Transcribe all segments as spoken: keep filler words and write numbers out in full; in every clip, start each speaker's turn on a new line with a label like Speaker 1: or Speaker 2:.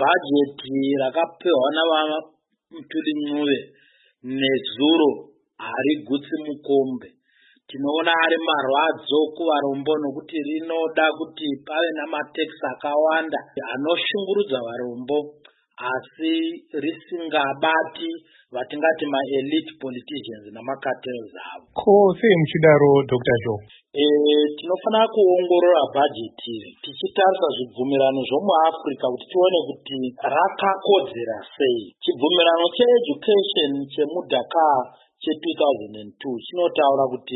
Speaker 1: bhajeti rakapiwa navaMuthurincuve nezuro harigutsi mukombe. Tinoona ari marwadzo kuvarombo nokuti rinoda kuti pave namatekisi akawanda anoshungurudza varombo asi risingabati vatingati maelite politicians namacartels avo.
Speaker 2: Ko sei muchidaro Doctor Joe?
Speaker 1: E, tinofanira kuongorora bhajeti tichitarisa zvibvumirano zvomuAfrica kuti tione kuti rakakodzera sei. Chibvumirano cheeducation chemudhaka che-two thousand two chinotaura kuti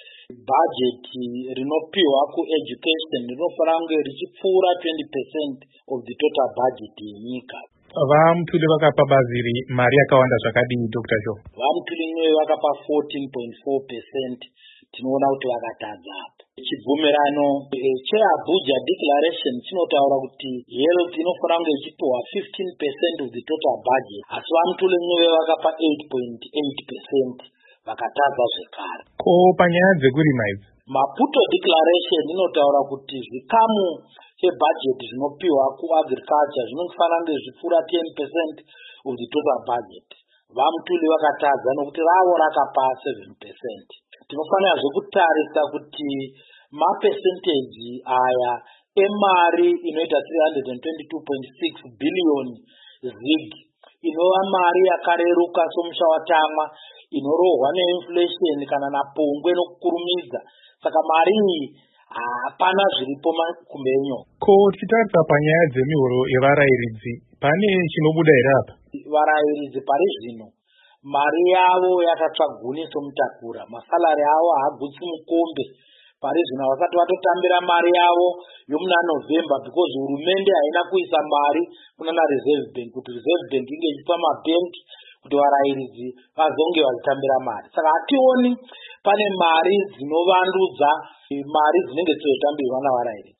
Speaker 1: bhajeti rinopiwa kueducation rinofanira kunge richipfuura twenty percent of the total budget yenyika.
Speaker 2: VaMuthuli vakapa baziri mari yakawanda zvakadini Doctor Joe?
Speaker 1: VaMuthurincuve vakapa fourteen point four percent. Tinoona kuti vakatadza apo. Chibvumirano cheAbuja Declaration chinotaura kuti health inofanira kunge ichipiwa fifteen percent of the total budget, asi VaMuthurincuve vakapa eight point eight percent, vakatadza zvekare.
Speaker 2: Ko panyaya dzekurima idzi?
Speaker 1: Maputo Declaration inotaura kuti zvikamu chebudget zvinopiwa kuagriculture zvinofanira kunge zvipfuura ten percent of the total budget. VaMuthuli vakatadza nokuti ravo rakapa seven percent. Tinofanira zvekutarisa kuti mapercentage aya emari inoita three hundred twenty-two point six billion zig inova mari yakareruka somusha watamwa inorohwa neinflation kana napongwe nokukurumidza. Saka mari iyi hapana zviripo kumbenyo.
Speaker 2: Ko tichitarisa panyaya dzemihoro yevarayiridzi pane chinobuda here apa?
Speaker 1: Varayiridzi pari zvino mari yavo yakatsva guni somutakura, masalari avo haagutsi mukombe pari zvino vasati vatotambira mari yavo yomuna November because hurumende haina kuisa mari kunana Reserve Bank kuti Reserve Bank inge ichipa mabhengi kuti varayiridzi vazonge vachitambira mari. Saka hationi pane mari dzinovandudza mari dzinenge dzichitambirwa navarayiridzi.